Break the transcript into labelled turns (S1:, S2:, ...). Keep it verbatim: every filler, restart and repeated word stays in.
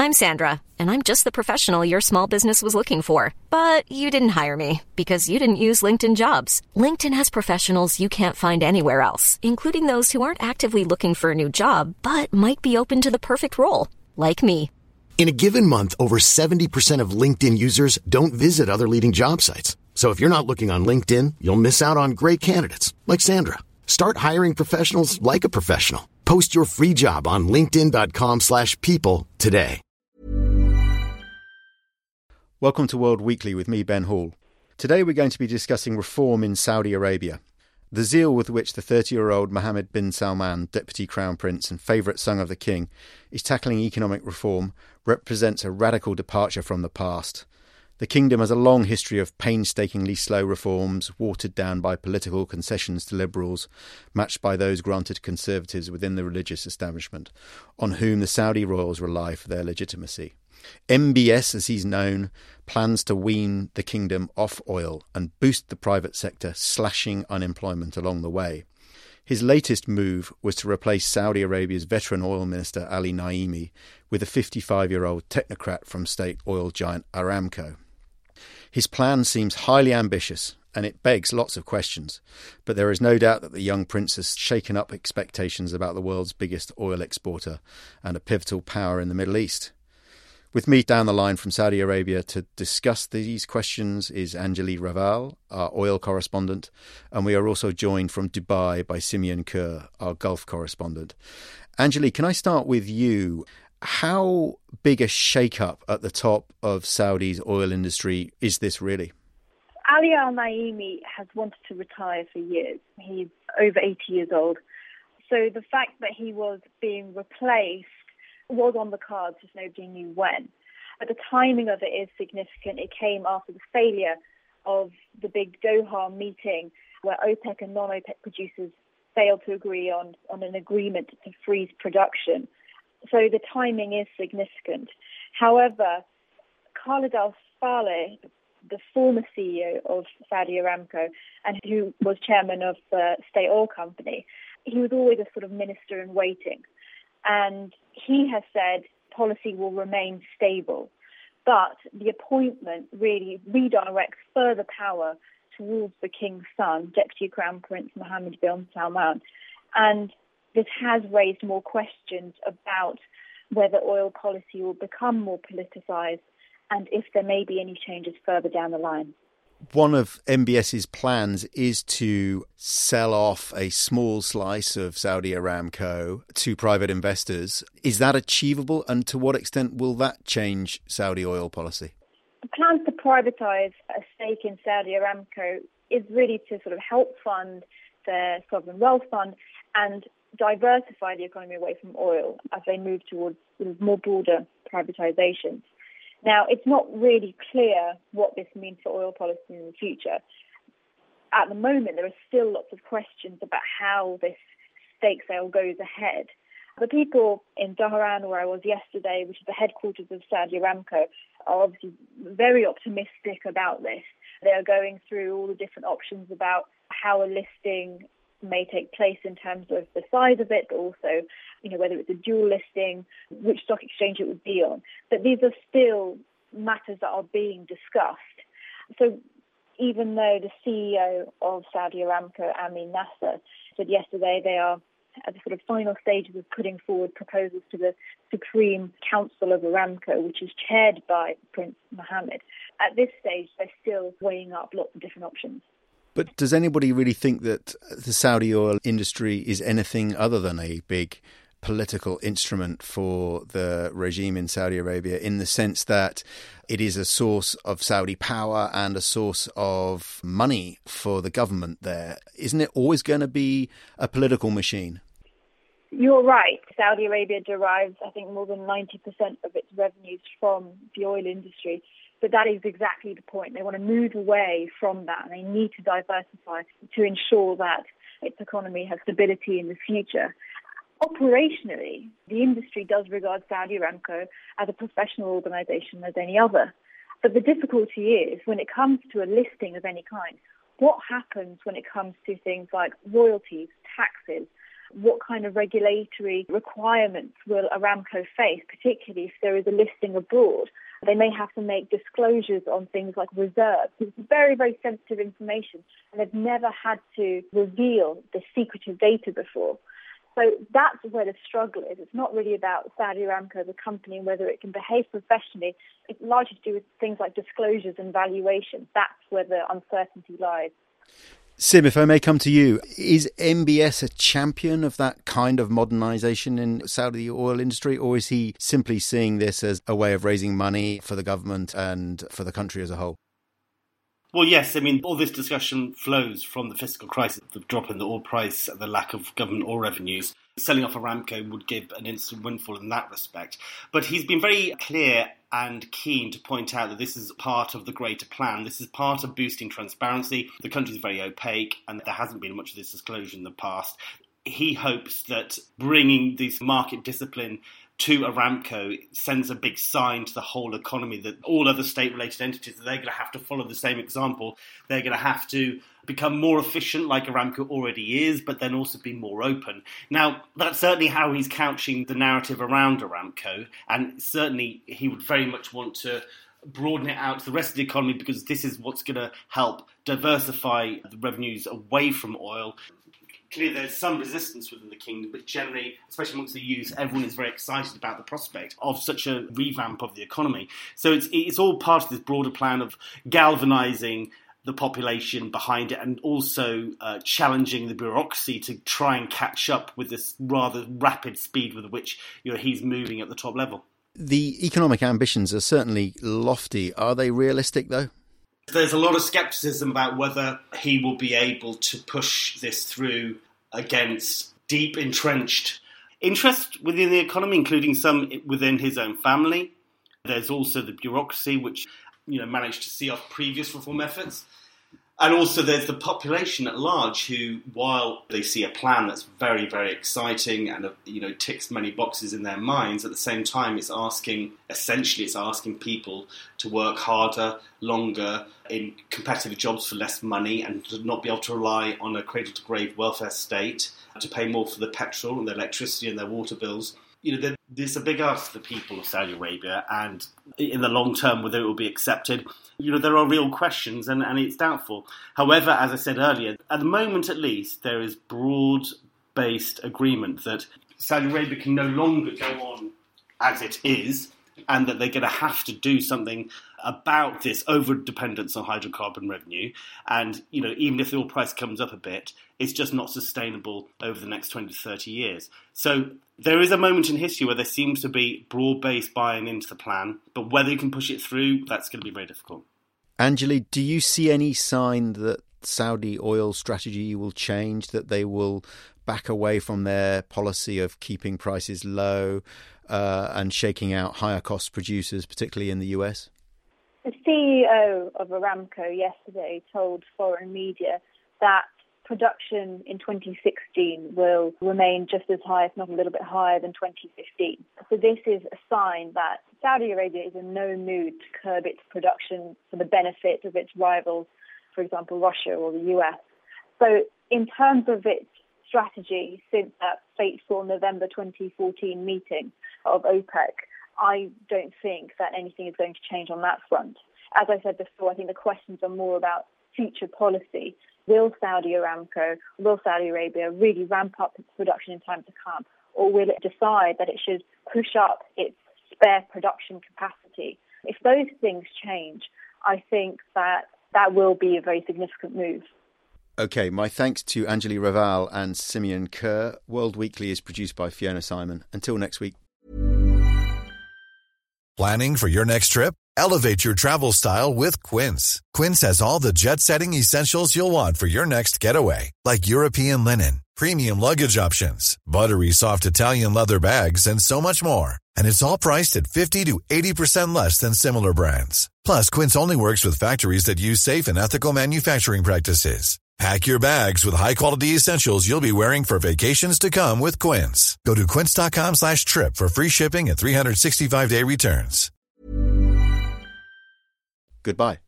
S1: I'm Sandra, and I'm just the professional your small business was looking for. But you didn't hire me because you didn't use LinkedIn Jobs. LinkedIn has professionals you can't find anywhere else, including those who aren't actively looking for a new job, but might be open to the perfect role, like me.
S2: In a given month, over seventy percent of LinkedIn users don't visit other leading job sites. So if you're not looking on LinkedIn, you'll miss out on great candidates like Sandra. Start hiring professionals like a professional. Post your free job on linkedin.com slash people today.
S3: Welcome to World Weekly with me, Ben Hall. Today we're going to be discussing reform in Saudi Arabia. The zeal with which the thirty-year-old Mohammed bin Salman, Deputy Crown Prince and favourite son of the King, is tackling economic reform represents a radical departure from the past. The kingdom has a long history of painstakingly slow reforms, watered down by political concessions to liberals, matched by those granted to conservatives within the religious establishment, on whom the Saudi royals rely for their legitimacy. M B S, as he's known, plans to wean the kingdom off oil and boost the private sector, slashing unemployment along the way. His latest move was to replace Saudi Arabia's veteran oil minister Ali Naimi with a fifty-five-year-old technocrat from state oil giant Aramco. His plan seems highly ambitious, and it begs lots of questions, but there is no doubt that the young prince has shaken up expectations about the world's biggest oil exporter and a pivotal power in the Middle East. With me down the line from Saudi Arabia to discuss these questions is Anjali Raval, our oil correspondent, and we are also joined from Dubai by Simeon Kerr, our Gulf correspondent. Anjali, can I start with you? How big a shake-up at the top of Saudi's oil industry is this really?
S4: Ali Al-Naimi has wanted to retire for years. He's over eighty years old. So the fact that he was being replaced was on the cards, just nobody knew when. But the timing of it is significant. It came after the failure of the big Doha meeting where OPEC and non-OPEC producers failed to agree on, on an agreement to freeze production. So the timing is significant. However, Khalid Al-Faleh, the former C E O of Saudi Aramco and who was chairman of the State Oil Company, he was always a sort of minister in waiting. And he has said policy will remain stable. But the appointment really redirects further power towards the king's son, Deputy Crown Prince Mohammed bin Salman. And this has raised more questions about whether oil policy will become more politicised and if there may be any changes further down the line.
S3: One of MBS's plans is to sell off a small slice of Saudi Aramco to private investors. Is that achievable, and to what extent will that change Saudi oil policy?
S4: The plans to privatise a stake in Saudi Aramco is really to sort of help fund their sovereign wealth fund and diversify the economy away from oil as they move towards sort of more broader privatisations. Now, it's not really clear what this means for oil policy in the future. At the moment, there are still lots of questions about how this stake sale goes ahead. The people in Dhahran, where I was yesterday, which is the headquarters of Saudi Aramco, are obviously very optimistic about this. They are going through all the different options about how a listing may take place in terms of the size of it, but also, you know, whether it's a dual listing, which stock exchange it would be on. But these are still matters that are being discussed. So even though the C E O of Saudi Aramco, Amin Nasser, said yesterday they are at the sort of final stages of putting forward proposals to the Supreme Council of Aramco, which is chaired by Prince Mohammed, at this stage they're still weighing up lots of different options.
S3: But does anybody really think that the Saudi oil industry is anything other than a big political instrument for the regime in Saudi Arabia, in the sense that it is a source of Saudi power and a source of money for the government there? Isn't it always going to be a political machine?
S4: You're right. Saudi Arabia derives, I think, more than ninety percent of its revenues from the oil industry. But that is exactly the point. They want to move away from that, and they need to diversify to ensure that its economy has stability in the future. Operationally, the industry does regard Saudi Aramco as a professional organisation as any other. But the difficulty is, when it comes to a listing of any kind, what happens when it comes to things like royalties, taxes, What kind of regulatory requirements will Aramco face, particularly if there is a listing abroad? They may have to make disclosures on things like reserves. It's very, very sensitive information, and they've never had to reveal the secretive data before. So that's where the struggle is. It's not really about Saudi Aramco as a company and whether it can behave professionally. It's largely to do with things like disclosures and valuation. That's where the uncertainty lies.
S3: Sim, if I may come to you, is M B S a champion of that kind of modernisation in Saudi oil industry, or is he simply seeing this as a way of raising money for the government and for the country as a whole?
S5: Well, yes. I mean, all this discussion flows from the fiscal crisis, the drop in the oil price, the lack of government oil revenues. Selling off Aramco would give an instant windfall in that respect. But he's been very clear and keen to point out that this is part of the greater plan. This is part of boosting transparency. The country is very opaque, and there hasn't been much of this disclosure in the past. He hopes that bringing this market discipline to Aramco sends a big sign to the whole economy that all other state-related entities, that they're going to have to follow the same example. They're going to have to become more efficient like Aramco already is, but then also be more open. Now, that's certainly how he's couching the narrative around Aramco, and certainly he would very much want to broaden it out to the rest of the economy, because this is what's going to help diversify the revenues away from oil. Clearly, there's some resistance within the kingdom, but generally, especially amongst the youth, everyone is very excited about the prospect of such a revamp of the economy. So it's it's all part of this broader plan of galvanising the population behind it, and also uh, challenging the bureaucracy to try and catch up with this rather rapid speed with which, you know, he's moving at the top level.
S3: The economic ambitions are certainly lofty. Are they realistic, though?
S5: There's a lot of scepticism about whether he will be able to push this through against deep entrenched interest within the economy, including some within his own family. There's also the bureaucracy, which, you know, managed to see off previous reform efforts. And also there's the population at large who, while they see a plan that's very, very exciting and, you know, ticks many boxes in their minds, at the same time it's asking, essentially it's asking people to work harder, longer, in competitive jobs for less money, and to not be able to rely on a cradle-to-grave welfare state, to pay more for the petrol and the electricity and their water bills. You know, there's a big ask for the people of Saudi Arabia, and in the long term, whether it will be accepted, you know, there are real questions, and, and it's doubtful. However, as I said earlier, at the moment at least, there is broad-based agreement that Saudi Arabia can no longer go on as it is, and that they're going to have to do something about this over-dependence on hydrocarbon revenue. And, you know, even if the oil price comes up a bit, it's just not sustainable over the next twenty to thirty years. So there is a moment in history where there seems to be broad-based buy-in into the plan, but whether you can push it through, that's going to be very difficult.
S3: Anjali, do you see any sign that Saudi oil strategy will change, that they will back away from their policy of keeping prices low uh, and shaking out higher cost producers, particularly in the U S?
S4: The C E O of Aramco yesterday told foreign media that production in twenty sixteen will remain just as high, if not a little bit higher than twenty fifteen. So this is a sign that Saudi Arabia is in no mood to curb its production for the benefit of its rivals, for example, Russia or the U S. So in terms of its strategy since that fateful November twenty fourteen meeting of OPEC, I don't think that anything is going to change on that front. As I said before, I think the questions are more about future policy. Will Saudi Aramco, will Saudi Arabia really ramp up its production in time to come? Or will it decide that it should push up its spare production capacity? If those things change, I think that that will be a very significant move.
S3: OK, my thanks to Anjali Raval and Simeon Kerr. World Weekly is produced by Fiona Simon. Until next week.
S6: Planning for your next trip? Elevate your travel style with Quince. Quince has all the jet-setting essentials you'll want for your next getaway, like European linen, premium luggage options, buttery soft Italian leather bags, and so much more. And it's all priced at fifty to eighty percent less than similar brands. Plus, Quince only works with factories that use safe and ethical manufacturing practices. Pack your bags with high-quality essentials you'll be wearing for vacations to come with Quince. Go to quince.com slash trip for free shipping and three sixty-five day returns.
S3: Goodbye.